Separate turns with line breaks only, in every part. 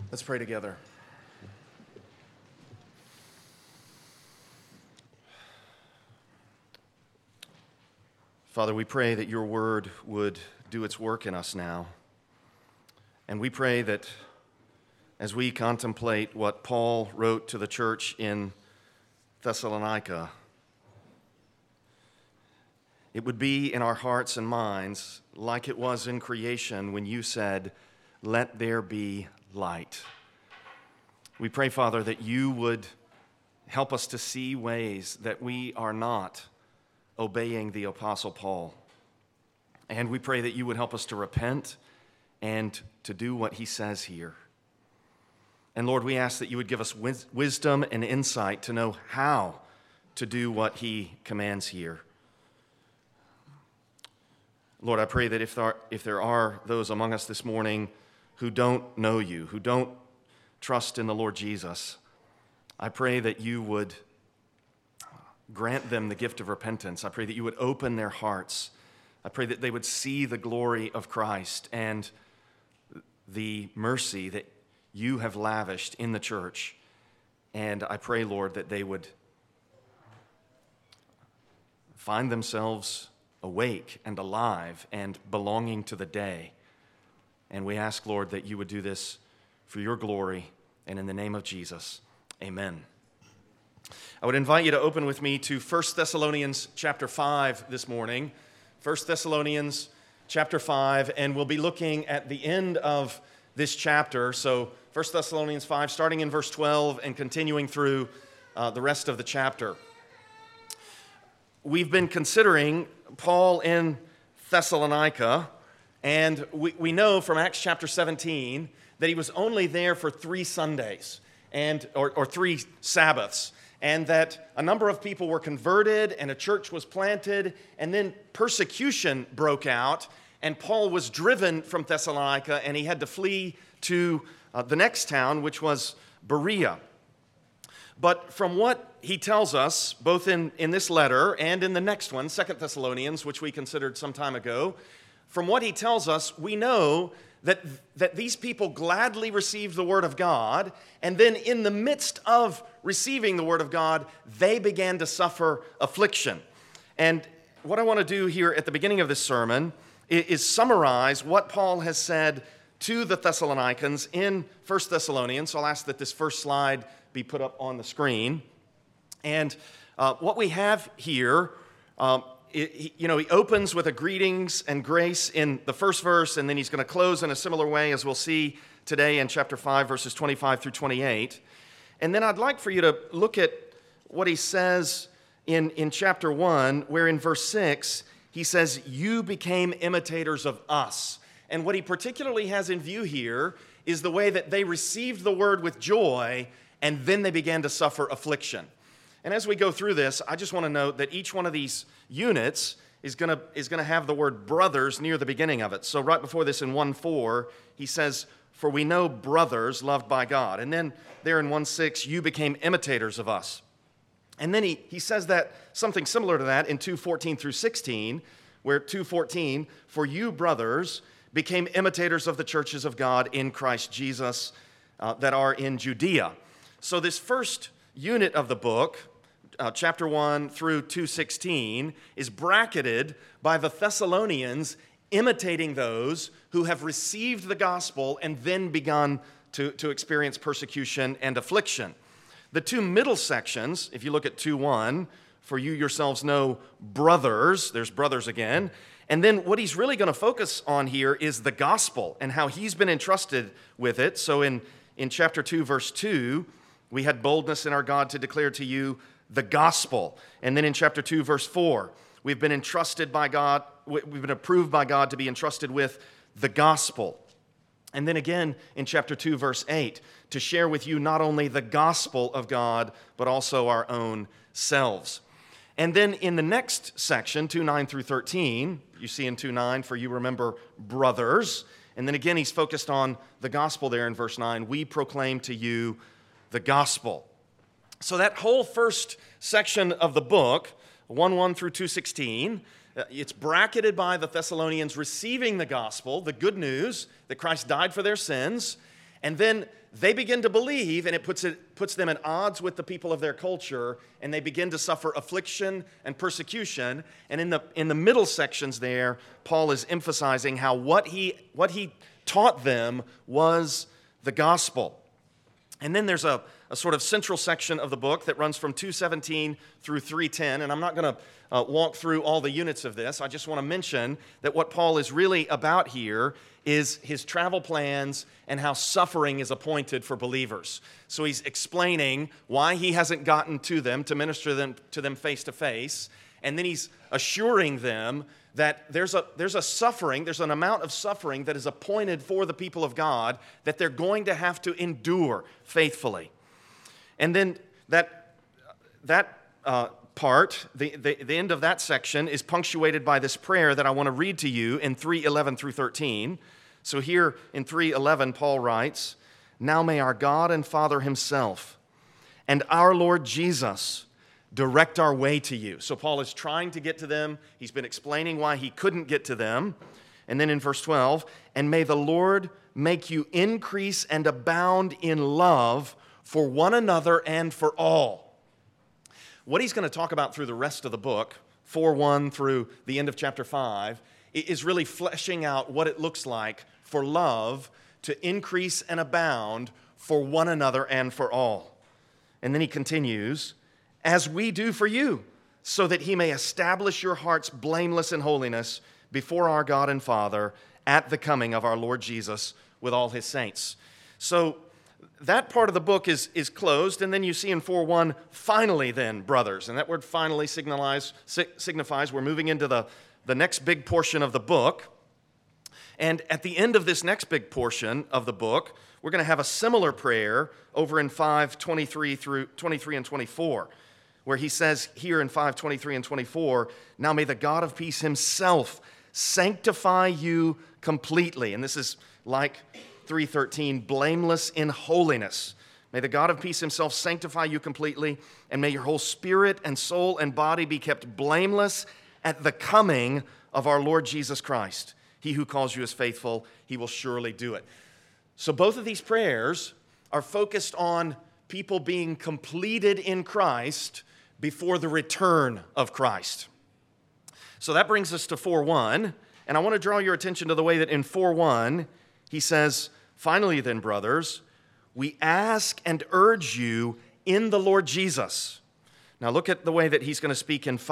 Let's pray together. Father, we pray that your word would do its work in us now. And we pray that as we contemplate what Paul wrote to the church in Thessalonica, it would be in our hearts and minds like it was in creation when you said, "Let there be light." We pray, Father, that you would help us to see ways that we are not obeying the Apostle Paul. And we pray that you would help us to repent and to do what he says here. And Lord, we ask that you would give us wisdom and insight to know how to do what he commands here. Lord, I pray that if there are those among us this morning who don't know you, who don't trust in the Lord Jesus, I pray that you would grant them the gift of repentance. I pray that you would open their hearts. I pray that they would see the glory of Christ and the mercy that you have lavished in the church. And I pray, Lord, that they would find themselves awake and alive and belonging to the day. And we ask, Lord, that you would do this for your glory and in the name of Jesus. Amen. I would invite you to open with me to 1 Thessalonians chapter 5 this morning. 1 Thessalonians chapter 5, and we'll be looking at the end of this chapter. So 1 Thessalonians 5, starting in verse 12 and continuing through the rest of the chapter. We've been considering Paul in Thessalonica, and we know from Acts chapter 17 that he was only there for 3 Sundays or 3 Sabbaths, and that a number of people were converted and a church was planted, and then persecution broke out, and Paul was driven from Thessalonica, and he had to flee to the next town, which was Berea. But from what he tells us, both in this letter and in the next one, 2 Thessalonians, which we considered some time ago, from what he tells us, we know that these people gladly received the word of God, and then in the midst of receiving the word of God, they began to suffer affliction. And what I want to do here at the beginning of this sermon is summarize what Paul has said to the Thessalonians in 1 Thessalonians. So I'll ask that this first slide be put up on the screen. And what we have here, he opens with a greetings and grace in the first verse, and then he's going to close in a similar way, as we'll see today in chapter 5, verses 25 through 28. And then I'd like for you to look at what he says in chapter 1, where in verse 6, he says, "You became imitators of us." And what he particularly has in view here is the way that they received the word with joy, and then they began to suffer affliction. And as we go through this, I just want to note that each one of these units is going to have the word brothers near the beginning of it. So right before this in 1:4, he says, "For we know brothers loved by God." And then there in 1:6, "You became imitators of us." And then he says that something similar to that in 2:14 through 16, where 2:14, "For you, brothers, became imitators of the churches of God in Christ Jesus that are in Judea." So this first unit of the book, chapter 1 through 2:16, is bracketed by the Thessalonians imitating those who have received the gospel and then begun to experience persecution and affliction. The 2 middle sections, if you look at 2:1, "For you yourselves know brothers," there's brothers again, and then what he's really going to focus on here is the gospel and how he's been entrusted with it. So in chapter 2, verse 2, "We had boldness in our God to declare to you the gospel." And then in chapter 2, verse 4, "We've been entrusted by God, we've been approved by God to be entrusted with the gospel." And then again in chapter 2, verse 8, "To share with you not only the gospel of God, but also our own selves." And then in the next section, 2:9 through 13, you see in 2:9, "For you remember brothers." And then again, he's focused on the gospel there in verse 9, "We proclaim to you the gospel." So that whole first section of the book, 1:1 through 2:16, it's bracketed by the Thessalonians receiving the gospel, the good news that Christ died for their sins, And then they begin to believe, and it puts them at odds with the people of their culture, and they begin to suffer affliction and persecution. And in the middle sections there, Paul is emphasizing how what he taught them was the gospel. And then there's a sort of central section of the book that runs from 2:17 through 3:10, and I'm not going to walk through all the units of this. I just want to mention that what Paul is really about here is his travel plans and how suffering is appointed for believers. So he's explaining why he hasn't gotten to them to minister to them face to face, and then he's assuring them that there's an amount of suffering that is appointed for the people of God that they're going to have to endure faithfully. And then that part, the end of that section, is punctuated by this prayer that I want to read to you in 3:11 through 13. So here in 3:11, Paul writes, "Now may our God and Father himself and our Lord Jesus direct our way to you." So Paul is trying to get to them. He's been explaining why he couldn't get to them. And then in verse 12, "And may the Lord make you increase and abound in love for one another and for all." What he's going to talk about through the rest of the book, 4:1 through the end of chapter 5, is really fleshing out what it looks like for love to increase and abound for one another and for all. And then he continues, "As we do for you, so that he may establish your hearts blameless in holiness before our God and Father at the coming of our Lord Jesus with all his saints." So that part of the book is closed, and then you see in 4:1, "Finally then, brothers," and that word finally signifies we're moving into the next big portion of the book. And at the end of this next big portion of the book, we're going to have a similar prayer over in 5:23 through 23 and 24, where he says here in 5:23 and 24, "Now may the God of peace himself sanctify you completely." And this is like 3:13, "blameless in holiness. May the God of peace himself sanctify you completely, and may your whole spirit and soul and body be kept blameless at the coming of our Lord Jesus Christ. He who calls you is faithful, he will surely do it." So both of these prayers are focused on people being completed in Christ before the return of Christ. So that brings us to 4:1, and I want to draw your attention to the way that in 4:1 he says, "Finally then, brothers, we ask and urge you in the Lord Jesus." Now look at the way that he's going to speak in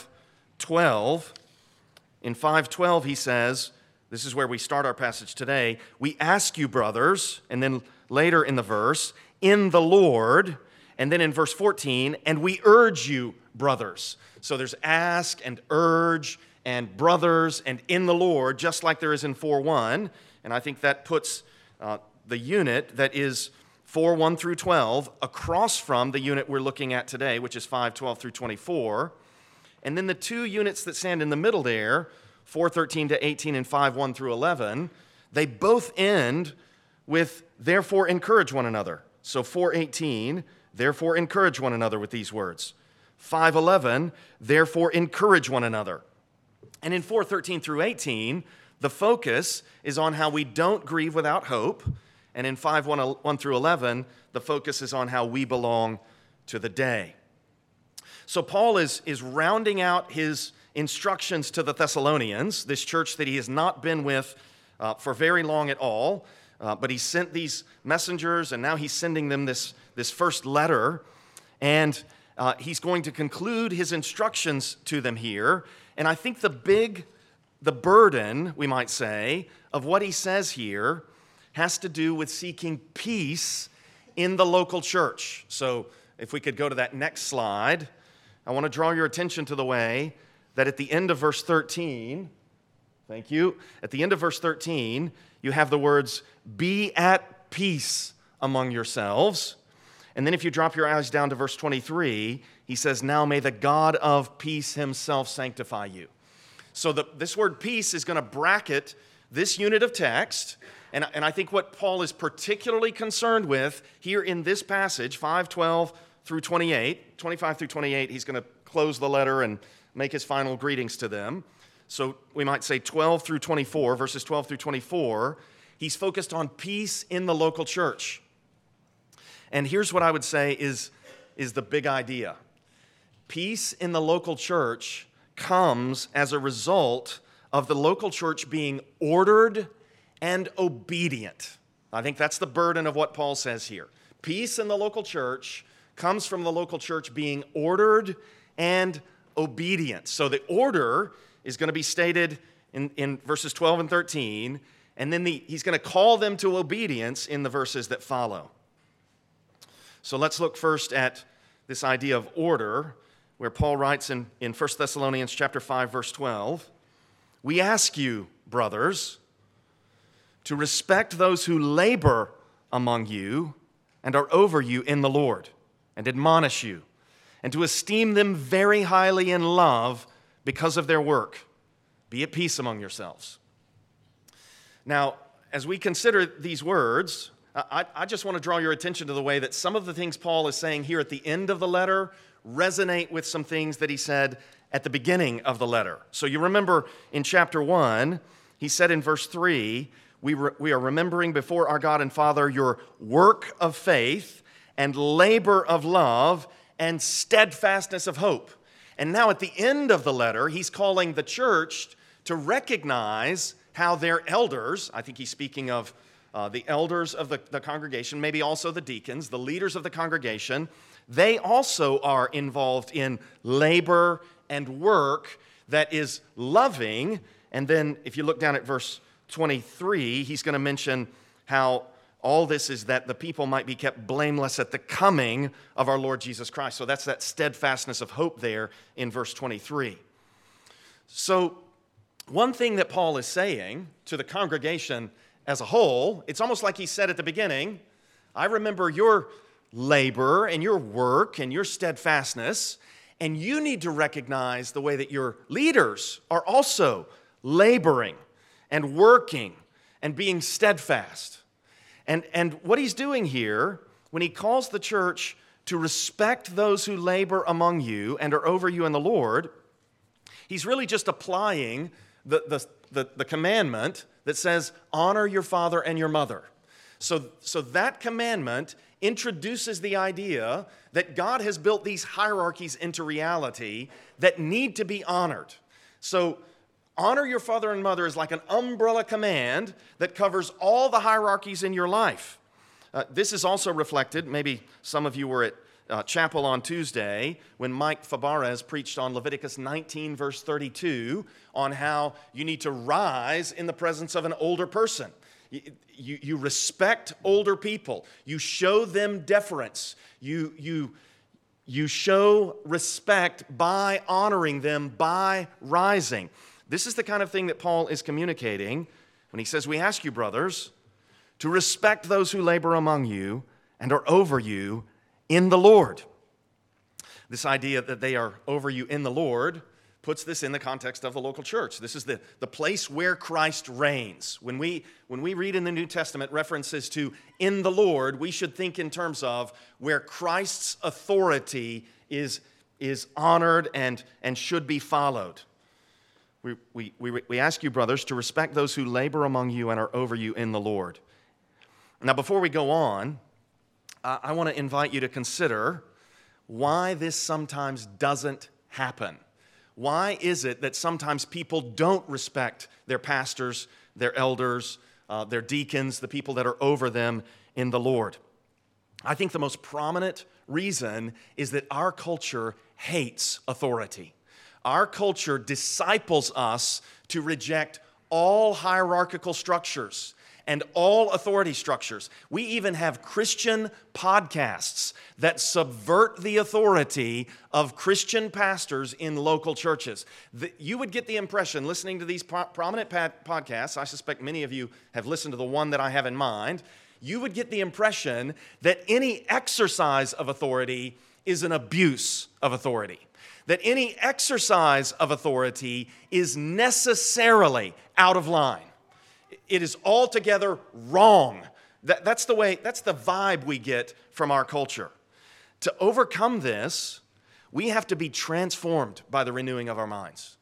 5:12. In 5:12 he says, this is where we start our passage today, "We ask you, brothers," and then later in the verse, "in the Lord," and then in verse 14, "and we urge you, brothers." So there's ask and urge and brothers and in the Lord, just like there is in 4:1, and I think that puts the unit that is 4:1 through 12 across from the unit we're looking at today, which is 5:12 through 24. And then the two units that stand in the middle there, 4:13 to 18 and 5:1 through 11, they both end with "therefore encourage one another." So 4:18, "therefore encourage one another" with these words. 5:11, "therefore encourage one another." And in 4:13 through 18, the focus is on how we don't grieve without hope. And in 5:1 through 11, the focus is on how we belong to the day. So Paul is rounding out his instructions to the Thessalonians, this church that he has not been with for very long at all, but he sent these messengers, and now he's sending them this first letter, and he's going to conclude his instructions to them here. And I think the burden, we might say, of what he says here has to do with seeking peace in the local church. So if we could go to that next slide, I want to draw your attention to the way that at the end of verse 13, thank you, at the end of verse 13, you have the words, "Be at peace among yourselves." And then if you drop your eyes down to verse 23, he says, "Now may the God of peace himself sanctify you." So this word peace is going to bracket this unit of text, and I think what Paul is particularly concerned with here in this passage, 5:12 through 28, 25 through 28, he's going to close the letter and make his final greetings to them. So we might say 12 through 24, verses 12 through 24, He's focused on peace in the local church. And here's what I would say is the big idea. Peace in the local church comes as a result of the local church being ordered and obedient. I think that's the burden of what Paul says here. Peace in the local church comes from the local church being ordered and obedient. So the order is going to be stated in verses 12 and 13, and then he's going to call them to obedience in the verses that follow. So let's look first at this idea of order, where Paul writes in 1 Thessalonians chapter 5, verse 12, "We ask you, brothers, to respect those who labor among you and are over you in the Lord, and admonish you, and to esteem them very highly in love because of their work. Be at peace among yourselves." Now, as we consider these words, I just want to draw your attention to the way that some of the things Paul is saying here at the end of the letter resonate with some things that he said at the beginning of the letter. So you remember in chapter 1, he said in verse 3, we are remembering before our God and Father your work of faith and labor of love and steadfastness of hope. And now at the end of the letter, he's calling the church to recognize how their elders, I think he's speaking of the elders of the congregation, maybe also the deacons, the leaders of the congregation, they also are involved in labor and work that is loving. And then if you look down at verse 23, he's going to mention how all this is that the people might be kept blameless at the coming of our Lord Jesus Christ. So that's that steadfastness of hope there in verse 23. So one thing that Paul is saying to the congregation as a whole, it's almost like he said at the beginning, I remember your labor and your work and your steadfastness, and you need to recognize the way that your leaders are also laboring and working and being steadfast. And what he's doing here, when he calls the church to respect those who labor among you and are over you in the Lord, he's really just applying the commandment that says, honor your father and your mother. So that commandment introduces the idea that God has built these hierarchies into reality that need to be honored. So honor your father and mother is like an umbrella command that covers all the hierarchies in your life. This is also reflected, maybe some of you were at chapel on Tuesday when Mike Fabarez preached on Leviticus 19, verse 32, on how you need to rise in the presence of an older person. You respect older people. You show them deference. You show respect by honoring them, by rising. This is the kind of thing that Paul is communicating when he says, we ask you, brothers, to respect those who labor among you and are over you in the Lord. This idea that they are over you in the Lord puts this in the context of the local church. This is the place where Christ reigns. When we read in the New Testament references to in the Lord, we should think in terms of where Christ's authority is honored and should be followed. We ask you, brothers, to respect those who labor among you and are over you in the Lord. Now, before we go on, I want to invite you to consider why this sometimes doesn't happen. Why is it that sometimes people don't respect their pastors, their elders, their deacons, the people that are over them in the Lord? I think the most prominent reason is that our culture hates authority. Our culture disciples us to reject all hierarchical structures and all authority structures. We even have Christian podcasts that subvert the authority of Christian pastors in local churches. You would get the impression, listening to these prominent podcasts, I suspect many of you have listened to the one that I have in mind, you would get the impression that any exercise of authority is an abuse of authority. That any exercise of authority is necessarily out of line. It is altogether wrong. That's the vibe we get from our culture. To overcome this, we have to be transformed by the renewing of our minds.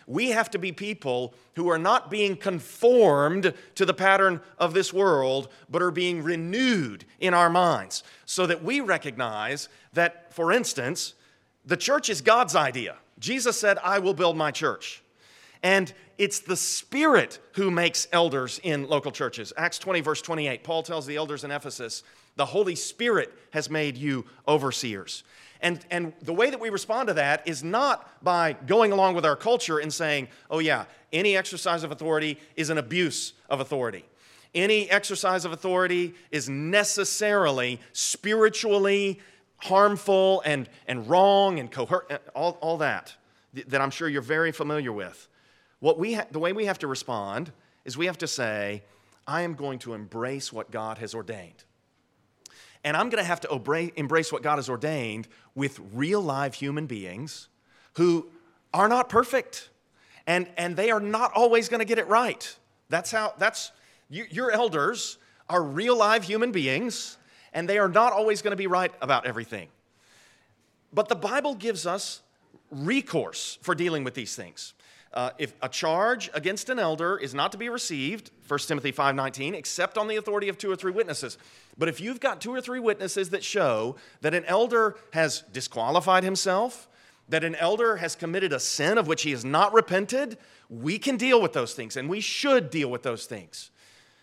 we have to be people who are not being conformed to the pattern of this world, but are being renewed in our minds so that we recognize that, for instance, the church is God's idea. Jesus said, I will build my church. And it's the Spirit who makes elders in local churches. Acts 20, verse 28, Paul tells the elders in Ephesus, the Holy Spirit has made you overseers. And the way that we respond to that is not by going along with our culture and saying, oh yeah, any exercise of authority is an abuse of authority. Any exercise of authority is necessarily spiritually harmful and wrong and all that I'm sure you're very familiar with. The way we have to respond is we have to say, I am going to embrace what God has ordained. And I'm going to have to embrace what God has ordained with real live human beings who are not perfect. And they are not always going to get it right. Your elders are real live human beings, and they are not always going to be right about everything. But the Bible gives us recourse for dealing with these things. If a charge against an elder is not to be received, 1 Timothy 5:19, except on the authority of 2 or 3 witnesses. But if you've got 2 or 3 witnesses that show that an elder has disqualified himself, that an elder has committed a sin of which he has not repented, we can deal with those things, and we should deal with those things.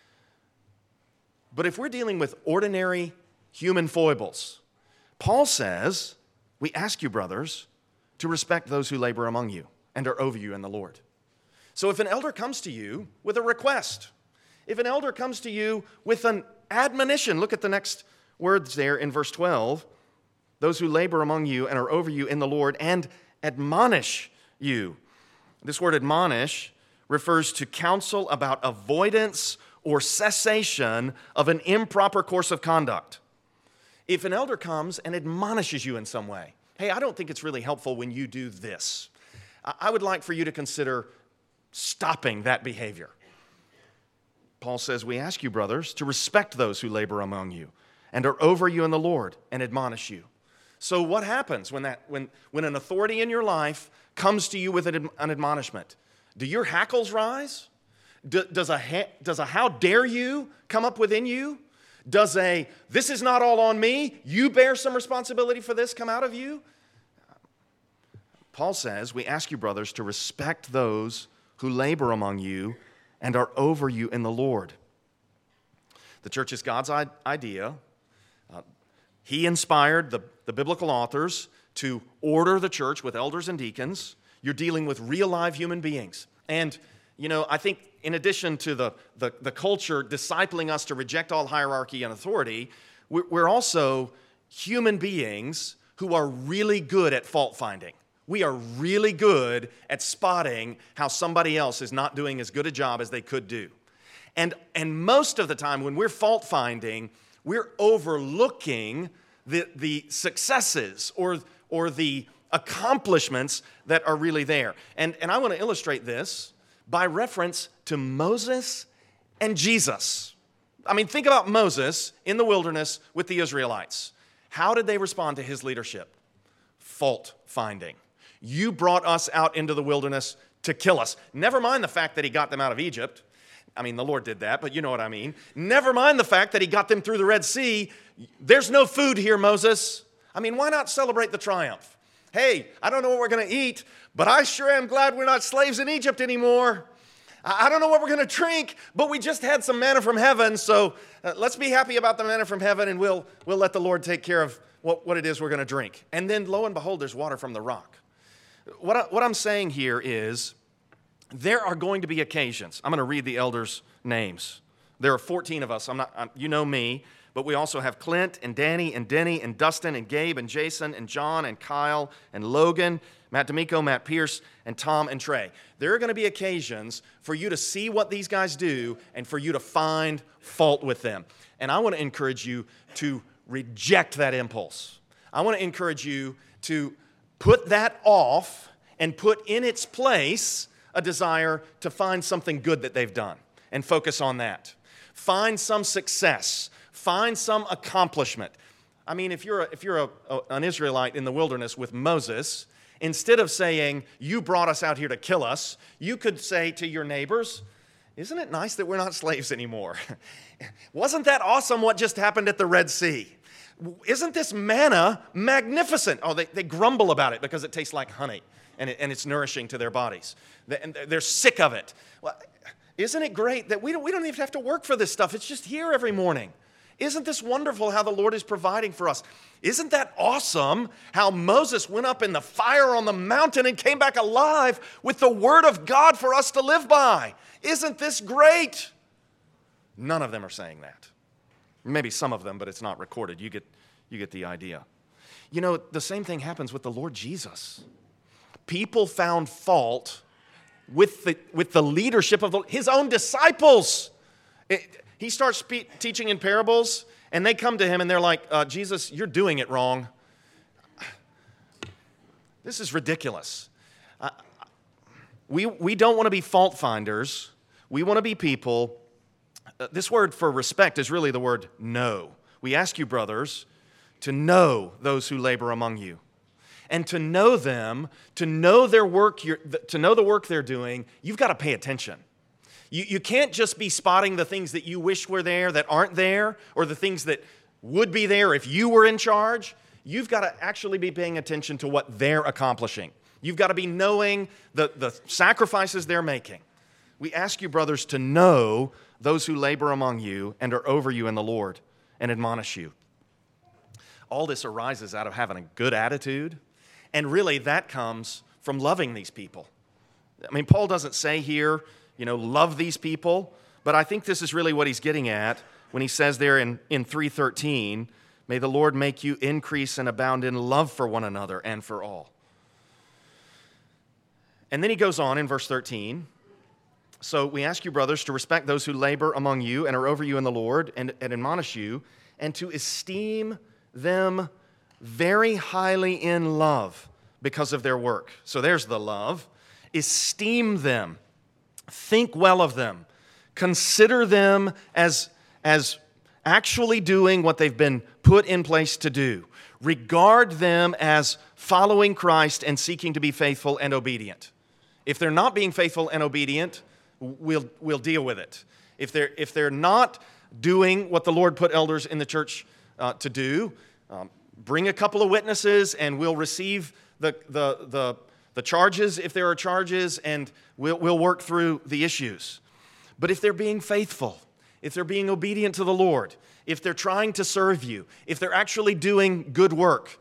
But if we're dealing with ordinary human foibles, Paul says, we ask you, brothers, to respect those who labor among you and are over you in the Lord. So if an elder comes to you with a request, if an elder comes to you with an admonition, look at the next words there in verse 12, those who labor among you and are over you in the Lord and admonish you. This word admonish refers to counsel about avoidance or cessation of an improper course of conduct. If an elder comes and admonishes you in some way, hey, I don't think it's really helpful when you do this. I would like for you to consider stopping that behavior. Paul says, we ask you, brothers, to respect those who labor among you and are over you in the Lord and admonish you. So what happens when an authority in your life comes to you with an admonishment? Do your hackles rise? Does a how dare you come up within you? Does a this is not all on me, you bear some responsibility for this come out of you? Paul says, we ask you, brothers, to respect those who labor among you and are over you in the Lord. The church is God's idea. He inspired the biblical authors to order the church with elders and deacons. You're dealing with real live human beings. And, I think in addition to the culture discipling us to reject all hierarchy and authority, we're also human beings who are really good at fault finding. We are really good at spotting how somebody else is not doing as good a job as they could do. And most of the time when we're fault finding, we're overlooking the successes or the accomplishments that are really there. And I want to illustrate this by reference to Moses and Jesus. I mean, think about Moses in the wilderness with the Israelites. How did they respond to his leadership? Fault finding. You brought us out into the wilderness to kill us. Never mind the fact that he got them out of Egypt. I mean, the Lord did that, but you know what I mean. Never mind the fact that he got them through the Red Sea. There's no food here, Moses. I mean, why not celebrate the triumph? Hey, I don't know what we're going to eat, but I sure am glad we're not slaves in Egypt anymore. I don't know what we're going to drink, but we just had some manna from heaven, so let's be happy about the manna from heaven, and we'll let the Lord take care of what it is we're going to drink. And then, lo and behold, there's water from the rock. What I'm saying here is there are going to be occasions. I'm going to read the elders' names. There are 14 of us. You know me, but we also have Clint and Danny and Denny and Dustin and Gabe and Jason and John and Kyle and Logan, Matt D'Amico, Matt Pierce, and Tom and Trey. There are going to be occasions for you to see what these guys do and for you to find fault with them. And I want to encourage you to reject that impulse. I want to encourage you to put that off and put in its place a desire to find something good that they've done and focus on that. Find some success. Find some accomplishment. I mean, if you're an Israelite in the wilderness with Moses Instead of saying, you brought us out here to kill us, you could say to your neighbors, isn't it nice that we're not slaves anymore? Wasn't that awesome what just happened at the Red Sea? Isn't this manna magnificent? Oh, they grumble about it because it tastes like honey and it's nourishing to their bodies. They're sick of it. Well, isn't it great that we don't even have to work for this stuff? It's just here every morning. Isn't this wonderful how the Lord is providing for us? Isn't that awesome how Moses went up in the fire on the mountain and came back alive with the word of God for us to live by? Isn't this great? None of them are saying that. Maybe some of them, but it's not recorded. You get the idea. You know, the same thing happens with the Lord Jesus. People found fault with the leadership of his own disciples. He starts teaching in parables, and they come to him and they're like, Jesus, you're doing it wrong. This is ridiculous. We don't want to be fault finders. We want to be people. This word for respect is really the word know. We ask you, brothers, to know those who labor among you. And to know them, to know their work, to know the work they're doing, you've got to pay attention. You can't just be spotting the things that you wish were there that aren't there, or the things that would be there if you were in charge. You've got to actually be paying attention to what they're accomplishing. You've got to be knowing the sacrifices they're making. We ask you, brothers, to know those who labor among you and are over you in the Lord and admonish you. All this arises out of having a good attitude, and really that comes from loving these people. I mean, Paul doesn't say here, love these people, but I think this is really what he's getting at when he says there in 3:13, may the Lord make you increase and abound in love for one another and for all. And then he goes on in verse 13, so we ask you, brothers, to respect those who labor among you and are over you in the Lord and admonish you, and to esteem them very highly in love because of their work. So there's the love. Esteem them. Think well of them. Consider them as actually doing what they've been put in place to do. Regard them as following Christ and seeking to be faithful and obedient. If they're not being faithful and obedient, we'll deal with it. If they're not doing what the Lord put elders in the church to do, bring a couple of witnesses and we'll receive the charges if there are charges, and we'll work through the issues. But if they're being faithful, if they're being obedient to the Lord, if they're trying to serve you, if they're actually doing good work,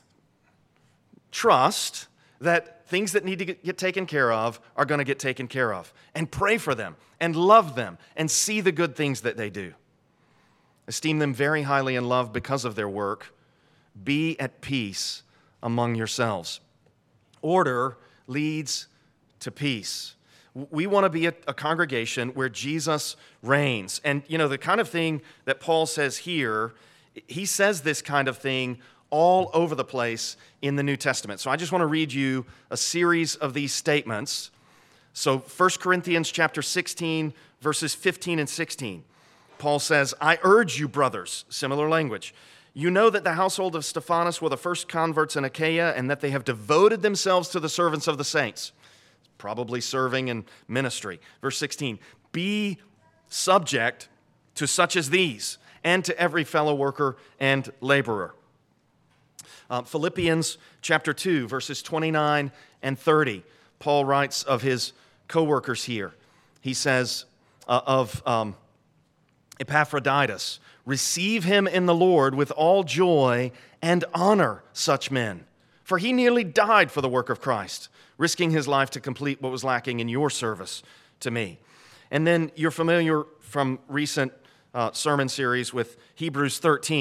trust that things that need to get taken care of are going to get taken care of. And pray for them and love them and see the good things that they do. Esteem them very highly in love because of their work. Be at peace among yourselves. Order leads to peace. We want to be a congregation where Jesus reigns. And, the kind of thing that Paul says here, he says this kind of thing all over the place in the New Testament. So I just want to read you a series of these statements. So 1 Corinthians chapter 16, verses 15 and 16. Paul says, I urge you, brothers, similar language. You know that the household of Stephanas were the first converts in Achaia, and that they have devoted themselves to the servants of the saints. Probably serving in ministry. Verse 16, be subject to such as these, and to every fellow worker and laborer. Philippians chapter 2, verses 29 and 30. Paul writes of his co-workers here. He says of Epaphroditus, receive him in the Lord with all joy and honor such men. For he nearly died for the work of Christ, risking his life to complete what was lacking in your service to me. And then you're familiar from recent sermon series with Hebrews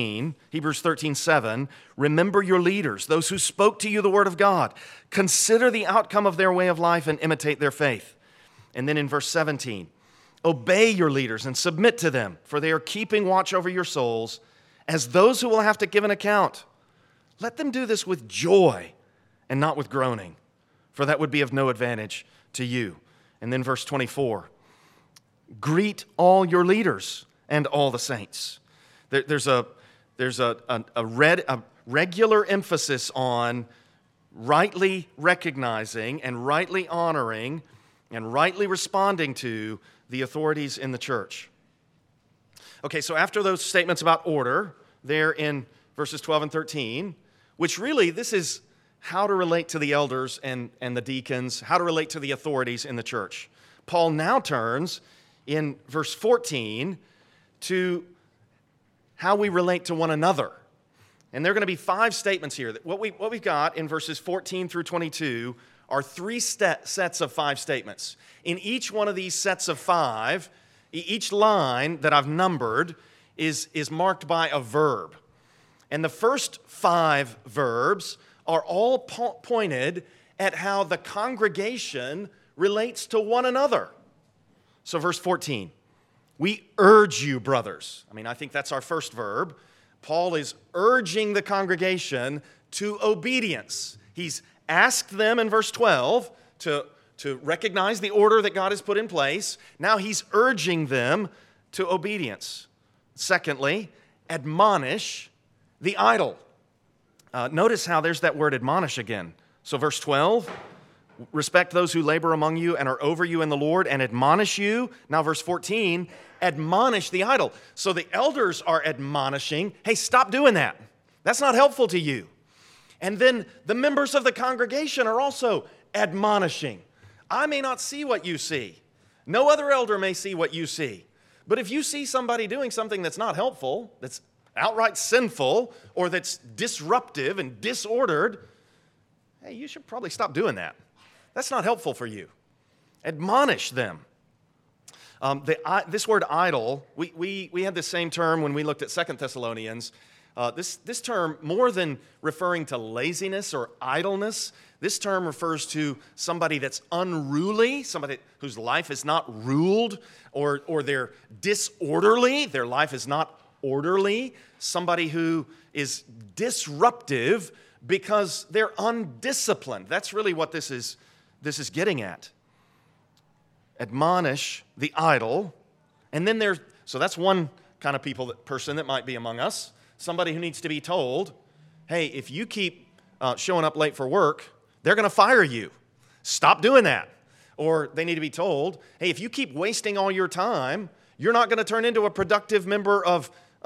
13:7. Remember your leaders, those who spoke to you the word of God. Consider the outcome of their way of life and imitate their faith. And then in verse 17, obey your leaders and submit to them, for they are keeping watch over your souls as those who will have to give an account. Let them do this with joy and not with groaning, for that would be of no advantage to you. And then verse 24, greet all your leaders and all the saints. There's a regular emphasis on rightly recognizing and rightly honoring and rightly responding to the authorities in the church. Okay, so after those statements about order, there in verses 12 and 13, which really, this is how to relate to the elders and the deacons, how to relate to the authorities in the church. Paul now turns in verse 14 to how we relate to one another. And there are going to be 5 statements here. What we've got in verses 14 through 22 are 3 sets of 5 statements. In each one of these sets of 5, each line that I've numbered is marked by a verb. And the first 5 verbs are all pointed at how the congregation relates to one another. So verse 14, we urge you, brothers. I think that's our first verb. Paul is urging the congregation to obedience. He's asked them in verse 12 to recognize the order that God has put in place. Now he's urging them to obedience. Secondly, admonish the idle. Notice how there's that word admonish again. So verse 12, respect those who labor among you and are over you in the Lord and admonish you. Now verse 14, admonish the idle. So the elders are admonishing, hey, stop doing that. That's not helpful to you. And then the members of the congregation are also admonishing. I may not see what you see. No other elder may see what you see. But if you see somebody doing something that's not helpful, that's outright sinful, or that's disruptive and disordered, hey, you should probably stop doing that. That's not helpful for you. Admonish them. This word idle, we had the same term when we looked at 2 Thessalonians. This term, more than referring to laziness or idleness, this term refers to somebody that's unruly, somebody whose life is not ruled, or they're disorderly, their life is not orderly, somebody who is disruptive because they're undisciplined. That's really what this is getting at. Admonish the idle, and then so that's one kind of person that might be among us, somebody who needs to be told, hey, if you keep showing up late for work, they're going to fire you. Stop doing that. Or they need to be told, hey, if you keep wasting all your time, you're not going to turn into a productive member of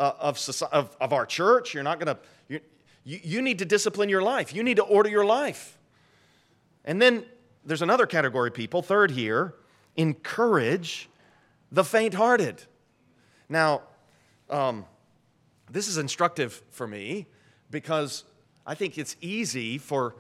our church. You're not going to. You need to discipline your life. You need to order your life. And then there's another category of people. Third here, encourage the faint-hearted. Now, this is instructive for me because I think it's easy for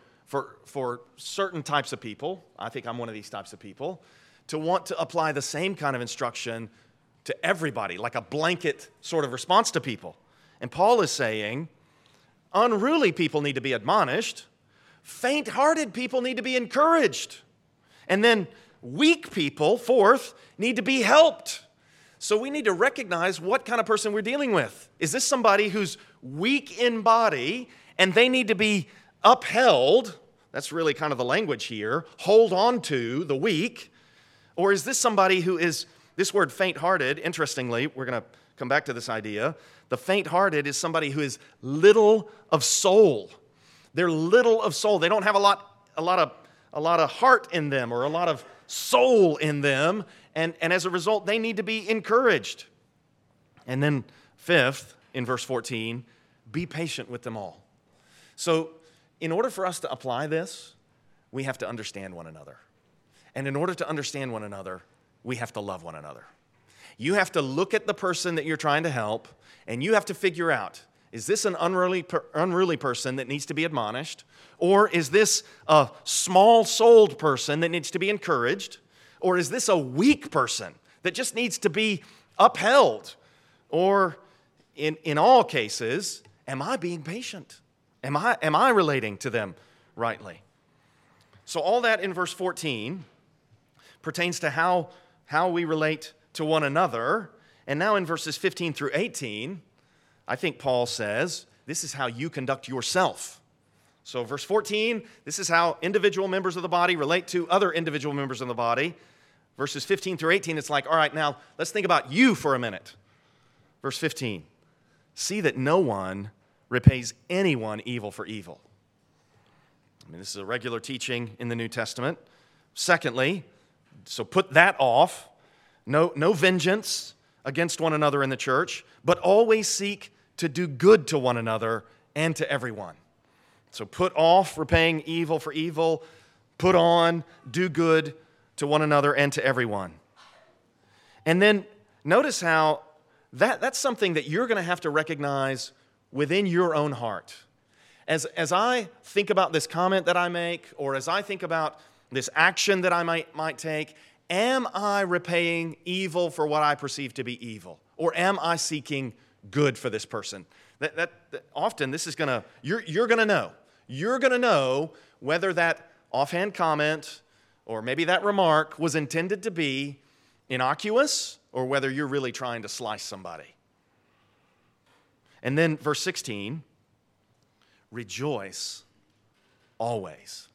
certain types of people, I think I'm one of these types of people, to want to apply the same kind of instruction to everybody, like a blanket sort of response to people. And Paul is saying, unruly people need to be admonished, faint-hearted people need to be encouraged, and then weak people, fourth, need to be helped. So we need to recognize what kind of person we're dealing with. Is this somebody who's weak in body and they need to be upheld? That's really kind of the language here. Hold on to the weak. Or is this somebody who is, this word faint-hearted, interestingly, we're going to come back to this idea. The faint-hearted is somebody who is little of soul. They're little of soul. They don't have a lot of heart in them or a lot of soul in them. And as a result, they need to be encouraged. And then fifth, in verse 14, be patient with them all. So in order for us to apply this, we have to understand one another. And in order to understand one another, we have to love one another. You have to look at the person that you're trying to help, and you have to figure out, is this an unruly person that needs to be admonished? Or is this a small-souled person that needs to be encouraged? Or is this a weak person that just needs to be upheld? Or in all cases, am I being patient? Am I relating to them rightly? So all that in verse 14 pertains to how we relate to one another. And now in verses 15 through 18, I think Paul says, this is how you conduct yourself. So verse 14, this is how individual members of the body relate to other individual members of the body. Verses 15 through 18, it's like, all right, now let's think about you for a minute. Verse 15, see that no one repays anyone evil for evil. I mean, this is a regular teaching in the New Testament. Secondly, so put that off. No vengeance against one another in the church, but always seek to do good to one another and to everyone. So put off repaying evil for evil, put on, do good to one another and to everyone. And then notice how that's something that you're going to have to recognize within your own heart. As I think about this comment that I make, or as I think about this action that I might take, am I repaying evil for what I perceive to be evil? Or am I seeking good for this person? That often this is you're going to know. You're going to know whether that offhand comment or maybe that remark was intended to be innocuous or whether you're really trying to slice somebody. And then verse 16, rejoice always.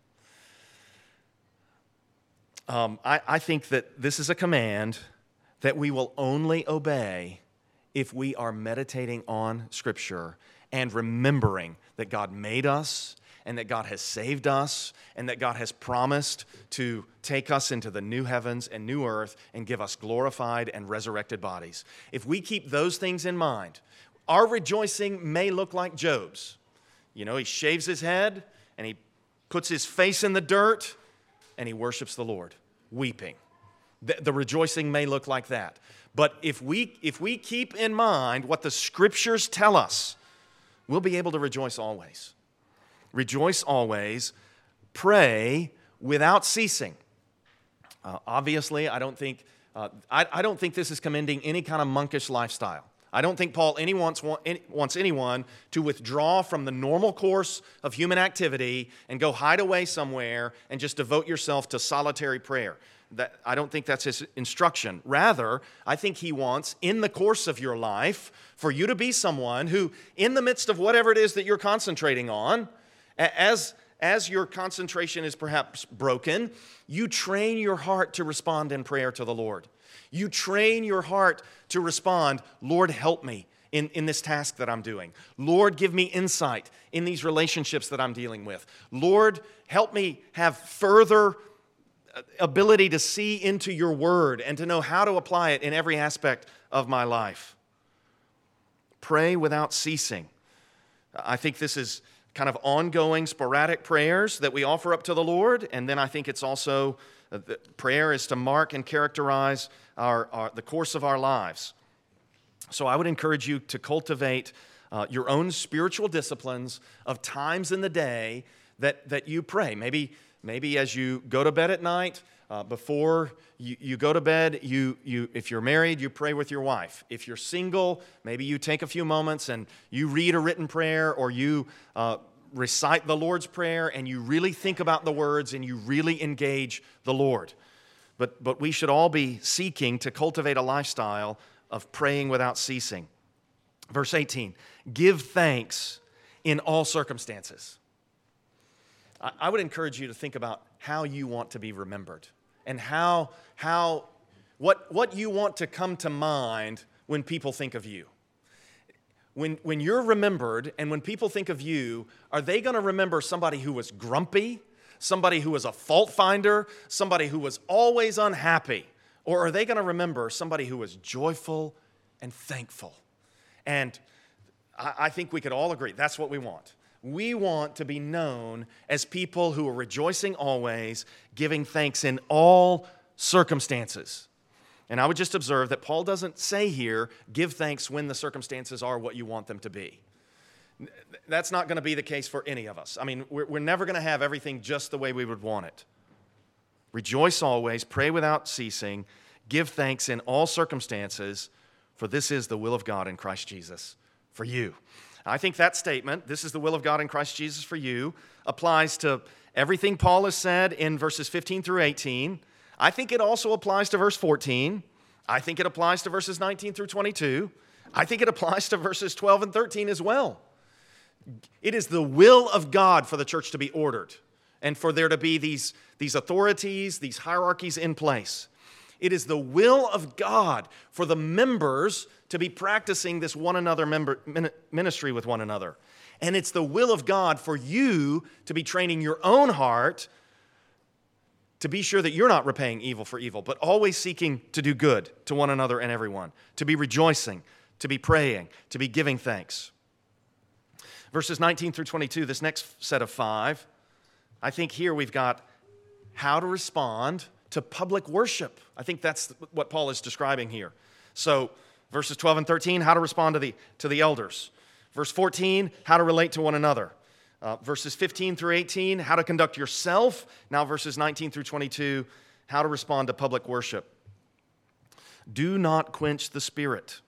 I think that this is a command that we will only obey if we are meditating on Scripture and remembering that God made us and that God has saved us and that God has promised to take us into the new heavens and new earth and give us glorified and resurrected bodies. If we keep those things in mind, our rejoicing may look like Job's. You know, he shaves his head and he puts his face in the dirt and he worships the Lord, weeping. The rejoicing may look like that. But if we keep in mind what the Scriptures tell us, we'll be able to rejoice always. Rejoice always. Pray without ceasing. Obviously, I don't think this is commending any kind of monkish lifestyle. I don't think Paul wants anyone to withdraw from the normal course of human activity and go hide away somewhere and just devote yourself to solitary prayer. I don't think that's his instruction. Rather, I think he wants, in the course of your life, for you to be someone who, in the midst of whatever it is that you're concentrating on, as your concentration is perhaps broken, you train your heart to respond in prayer to the Lord. You train your heart to respond, Lord, help me in this task that I'm doing. Lord, give me insight in these relationships that I'm dealing with. Lord, help me have further ability to see into your word and to know how to apply it in every aspect of my life. Pray without ceasing. I think this is kind of ongoing, sporadic prayers that we offer up to the Lord, and then I think it's also prayer is to mark and characterize the course of our lives. So I would encourage you to cultivate your own spiritual disciplines of times in the day that you pray. Maybe as you go to bed at night, before you go to bed, if you're married, you pray with your wife. If you're single, maybe you take a few moments and you read a written prayer or you recite the Lord's Prayer and you really think about the words and you really engage the Lord. But we should all be seeking to cultivate a lifestyle of praying without ceasing. Verse 18, give thanks in all circumstances. I would encourage you to think about how you want to be remembered and what you want to come to mind when people think of you. When you're remembered and when people think of you, are they going to remember somebody who was grumpy, somebody who was a fault finder, somebody who was always unhappy? Or are they going to remember somebody who was joyful and thankful? And I think we could all agree that's what we want. We want to be known as people who are rejoicing always, giving thanks in all circumstances. And I would just observe that Paul doesn't say here, give thanks when the circumstances are what you want them to be. That's not going to be the case for any of us. I mean, we're never going to have everything just the way we would want it. Rejoice always, pray without ceasing, give thanks in all circumstances, for this is the will of God in Christ Jesus for you. I think that statement, this is the will of God in Christ Jesus for you, applies to everything Paul has said in verses 15 through 18. I think it also applies to verse 14. I think it applies to verses 19 through 22. I think it applies to verses 12 and 13 as well. It is the will of God for the church to be ordered and for there to be these authorities, these hierarchies in place. It is the will of God for the members to be practicing this one another ministry with one another. And it's the will of God for you to be training your own heart to be sure that you're not repaying evil for evil, but always seeking to do good to one another and everyone, to be rejoicing, to be praying, to be giving thanks. Verses 19 through 22, this next set of 5, I think here we've got how to respond to public worship. I think that's what Paul is describing here. So verses 12 and 13, how to respond to the elders. Verse 14, how to relate to one another. Verses 15 through 18, how to conduct yourself. Now verses 19 through 22, how to respond to public worship. Do not quench the Spirit.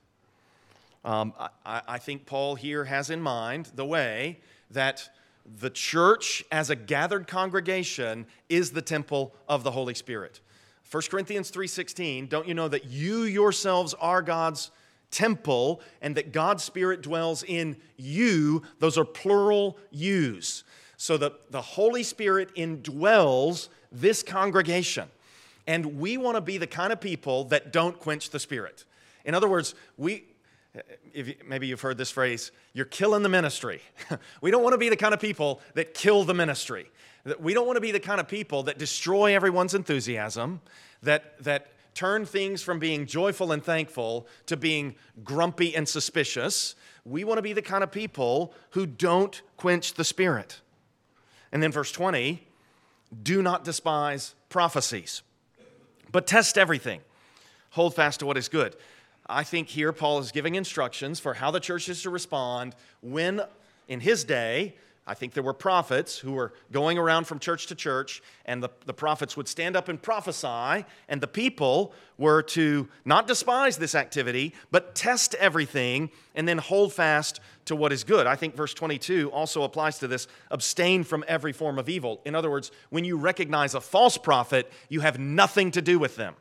I think Paul here has in mind the way that the church as a gathered congregation is the temple of the Holy Spirit. 1 Corinthians 3:16, don't you know that you yourselves are God's temple and that God's Spirit dwells in you? Those are plural yous. So the Holy Spirit indwells this congregation. And we want to be the kind of people that don't quench the Spirit. In other words, maybe you've heard this phrase, you're killing the ministry. We don't want to be the kind of people that kill the ministry. We don't want to be the kind of people that destroy everyone's enthusiasm, that turn things from being joyful and thankful to being grumpy and suspicious. We want to be the kind of people who don't quench the Spirit. And then verse 20, do not despise prophecies, but test everything. Hold fast to what is good. I think here Paul is giving instructions for how the church is to respond when, in his day, I think there were prophets who were going around from church to church, and the prophets would stand up and prophesy, and the people were to not despise this activity, but test everything and then hold fast to what is good. I think verse 22 also applies to this, abstain from every form of evil. In other words, when you recognize a false prophet, you have nothing to do with them.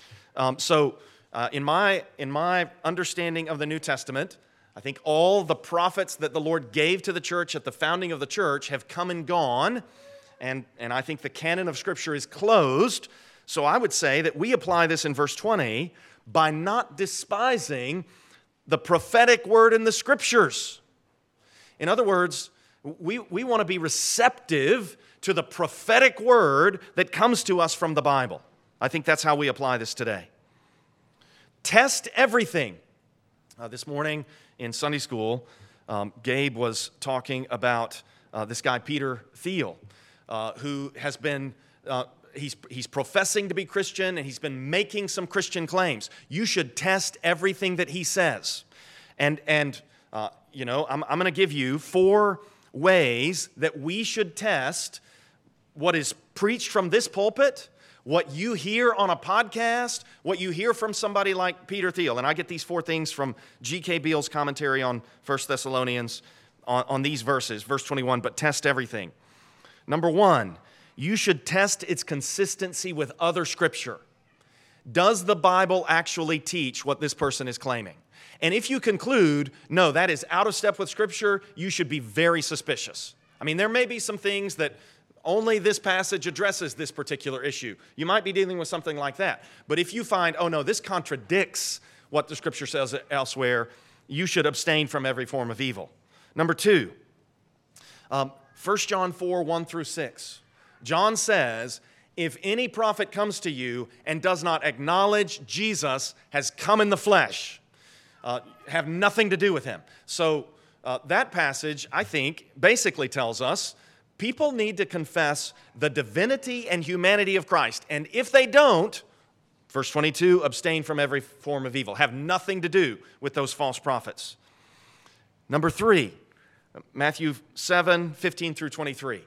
In my understanding of the New Testament, I think all the prophets that the Lord gave to the church at the founding of the church have come and gone, and I think the canon of Scripture is closed. So I would say that we apply this in verse 20 by not despising the prophetic word in the Scriptures. In other words, we want to be receptive to the prophetic word that comes to us from the Bible. I think that's how we apply this today. Test everything. This morning in Sunday school, Gabe was talking about this guy, Peter Thiel, who has been, he's professing to be Christian, and he's been making some Christian claims. You should test everything that he says. And I'm going to give you 4 ways that we should test what is preached from this pulpit, what you hear on a podcast, what you hear from somebody like Peter Thiel. And I get these 4 things from G.K. Beale's commentary on 1 Thessalonians on these verses. Verse 21, but test everything. Number 1, you should test its consistency with other Scripture. Does the Bible actually teach what this person is claiming? And if you conclude, no, that is out of step with Scripture, you should be very suspicious. I mean, there may be some things that only this passage addresses this particular issue. You might be dealing with something like that. But if you find, oh no, this contradicts what the Scripture says elsewhere, you should abstain from every form of evil. Number 2, 1 John 4, 1 through 6. John says, if any prophet comes to you and does not acknowledge Jesus has come in the flesh, have nothing to do with him. So that passage, I think, basically tells us people need to confess the divinity and humanity of Christ. And if they don't, verse 22, abstain from every form of evil. Have nothing to do with those false prophets. Number 3, Matthew 7, 15 through 23.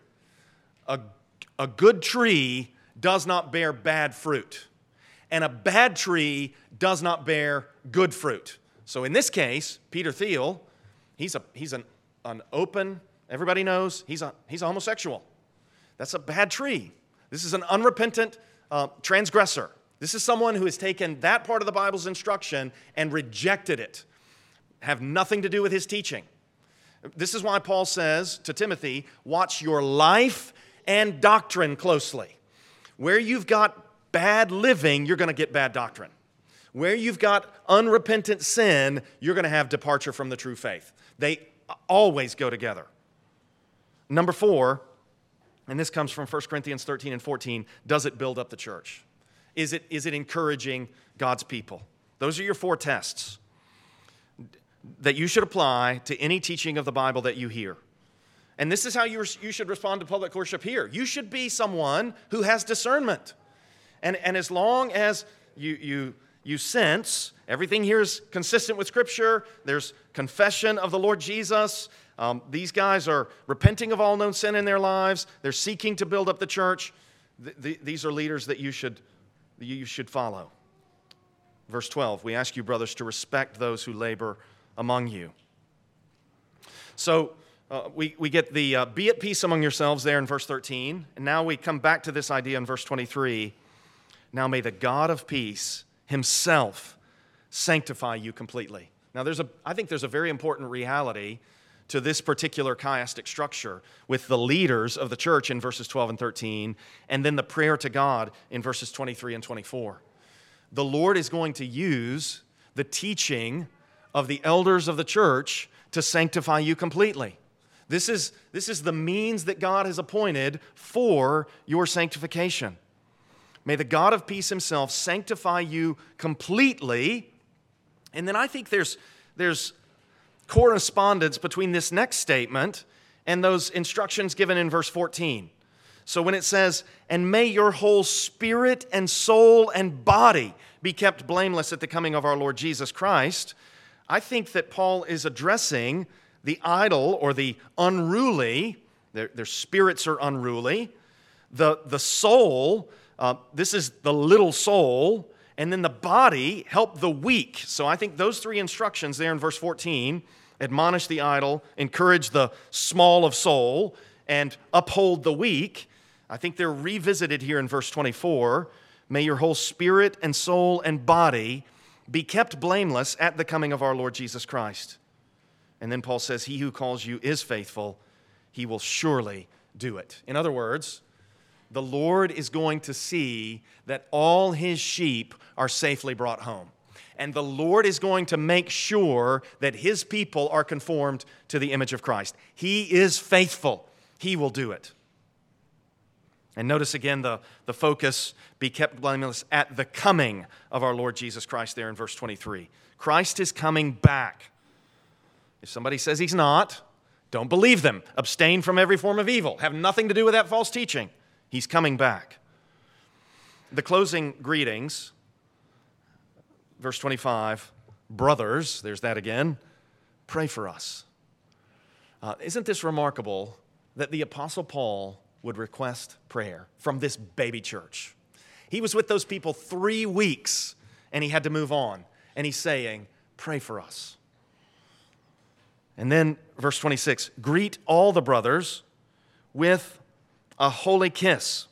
A good tree does not bear bad fruit, and a bad tree does not bear good fruit. So in this case, Peter Thiel, he's an open, everybody knows he's a homosexual. That's a bad tree. This is an unrepentant transgressor. This is someone who has taken that part of the Bible's instruction and rejected it. Have nothing to do with his teaching. This is why Paul says to Timothy, watch your life and doctrine closely. Where you've got bad living, you're going to get bad doctrine. Where you've got unrepentant sin, you're going to have departure from the true faith. They always go together. Number 4, and this comes from 1 Corinthians 13 and 14, does it build up the church? Is it encouraging God's people? Those are your 4 tests that you should apply to any teaching of the Bible that you hear. And this is how you should respond to public worship here. You should be someone who has discernment. And as long as you sense everything here is consistent with Scripture, there's confession of the Lord Jesus, these guys are repenting of all known sin in their lives, they're seeking to build up the church, these are leaders that you should follow. Verse 12, we ask you, brothers, to respect those who labor among you. So we get the be at peace among yourselves there in verse 13, and now we come back to this idea in verse 23. Now may the God of peace himself sanctify you completely. Now I think there's a very important reality to this particular chiastic structure with the leaders of the church in verses 12 and 13, and then the prayer to God in verses 23 and 24. The Lord is going to use the teaching of the elders of the church to sanctify you completely. This is the means that God has appointed for your sanctification. May the God of peace himself sanctify you completely. And then I think there's correspondence between this next statement and those instructions given in verse 14. So when it says, and may your whole spirit and soul and body be kept blameless at the coming of our Lord Jesus Christ, I think that Paul is addressing the idle or the unruly. Their spirits are unruly. The soul, this is the little soul, and then the body, help the weak. So I think those 3 instructions there in verse 14, admonish the idle, encourage the small of soul, and uphold the weak, I think they're revisited here in verse 24. May your whole spirit and soul and body be kept blameless at the coming of our Lord Jesus Christ. And then Paul says, he who calls you is faithful. He will surely do it. In other words, the Lord is going to see that all his sheep are safely brought home. And the Lord is going to make sure that his people are conformed to the image of Christ. He is faithful. He will do it. And notice again the focus, be kept blameless at the coming of our Lord Jesus Christ there in verse 23. Christ is coming back. If somebody says he's not, don't believe them. Abstain from every form of evil. Have nothing to do with that false teaching. He's coming back. The closing greetings, verse 25, brothers, there's that again, pray for us. Isn't this remarkable that the Apostle Paul would request prayer from this baby church? He was with those people 3 weeks and he had to move on. And he's saying, pray for us. And then verse 26, greet all the brothers with a holy kiss.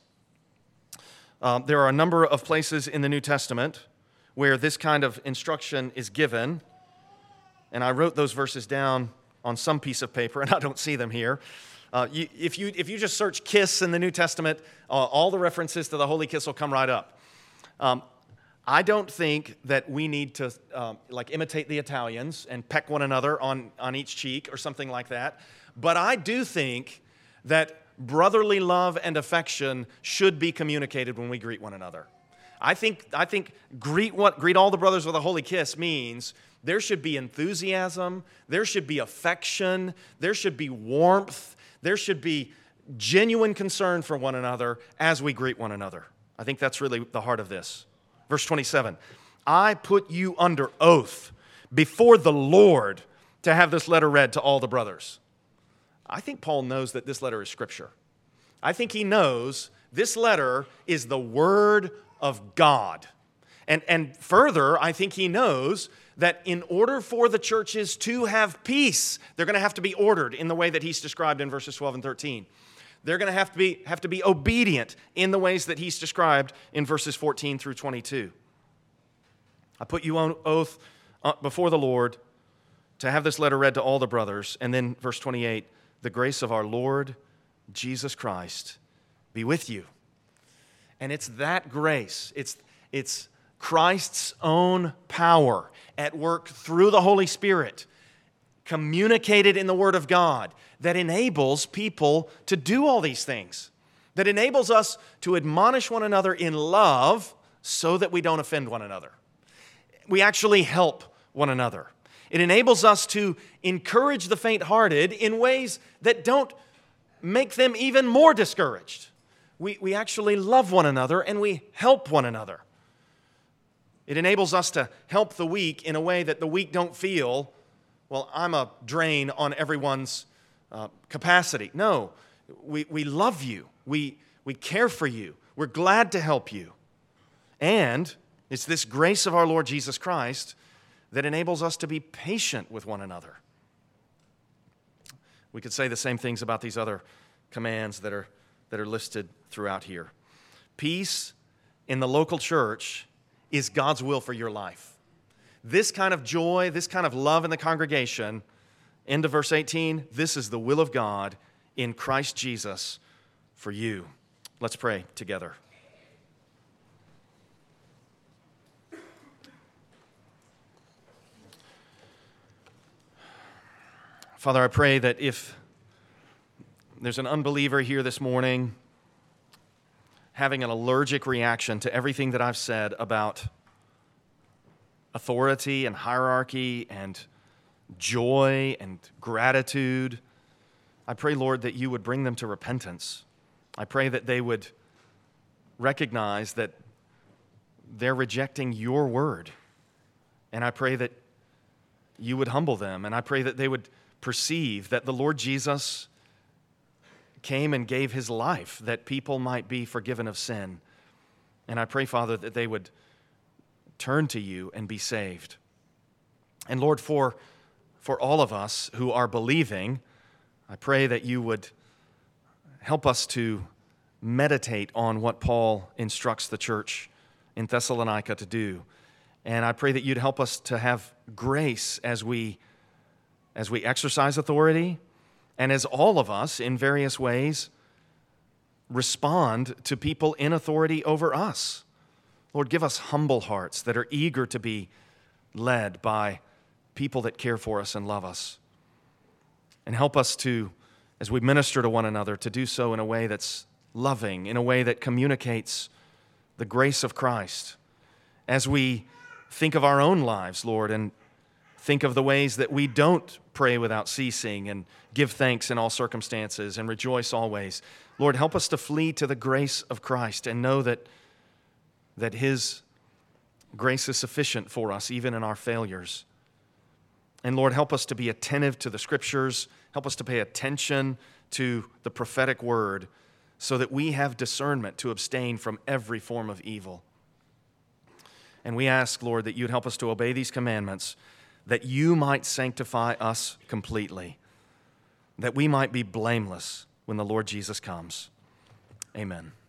There are a number of places in the New Testament where this kind of instruction is given. And I wrote those verses down on some piece of paper, and I don't see them here. If you just search kiss in the New Testament, all the references to the holy kiss will come right up. I don't think that we need to imitate the Italians and peck one another on each cheek or something like that. But I do think that brotherly love and affection should be communicated when we greet one another. I think greet all the brothers with a holy kiss means there should be enthusiasm, there should be affection, there should be warmth, there should be genuine concern for one another as we greet one another. I think that's really the heart of this. Verse 27, I put you under oath before the Lord to have this letter read to all the brothers. I think Paul knows that this letter is Scripture. I think he knows this letter is the Word of God. And further, I think he knows that in order for the churches to have peace, they're going to have to be ordered in the way that he's described in verses 12 and 13. They're going to have to be obedient in the ways that he's described in verses 14 through 22. I put you on oath before the Lord to have this letter read to all the brothers. And then verse 28, the grace of our Lord Jesus Christ be with you. And it's that grace, it's Christ's own power at work through the Holy Spirit, communicated in the Word of God, that enables people to do all these things, that enables us to admonish one another in love so that we don't offend one another. We actually help one another. It enables us to encourage the faint-hearted in ways that don't make them even more discouraged. We actually love one another and we help one another. It enables us to help the weak in a way that the weak don't feel, well, I'm a drain on everyone's capacity. No, we love you. We care for you. We're glad to help you. And it's this grace of our Lord Jesus Christ that enables us to be patient with one another. We could say the same things about these other commands that are listed throughout here. Peace in the local church is God's will for your life. This kind of joy, this kind of love in the congregation, end of verse 18, this is the will of God in Christ Jesus for you. Let's pray together. Father, I pray that if there's an unbeliever here this morning having an allergic reaction to everything that I've said about authority and hierarchy and joy and gratitude, I pray, Lord, that you would bring them to repentance. I pray that they would recognize that they're rejecting your word. And I pray that you would humble them. And I pray that they would perceive that the Lord Jesus came and gave his life that people might be forgiven of sin. And I pray, Father, that they would turn to you and be saved. And Lord, for all of us who are believing, I pray that you would help us to meditate on what Paul instructs the church in Thessalonica to do. And I pray that you'd help us to have grace as we exercise authority, and as all of us, in various ways, respond to people in authority over us. Lord, give us humble hearts that are eager to be led by people that care for us and love us. And help us to, as we minister to one another, to do so in a way that's loving, in a way that communicates the grace of Christ. As we think of our own lives, Lord, and think of the ways that we don't pray without ceasing and give thanks in all circumstances and rejoice always. Lord, help us to flee to the grace of Christ and know that his grace is sufficient for us even in our failures. And Lord, help us to be attentive to the Scriptures. Help us to pay attention to the prophetic word so that we have discernment to abstain from every form of evil. And we ask, Lord, that you'd help us to obey these commandments, that you might sanctify us completely, that we might be blameless when the Lord Jesus comes. Amen.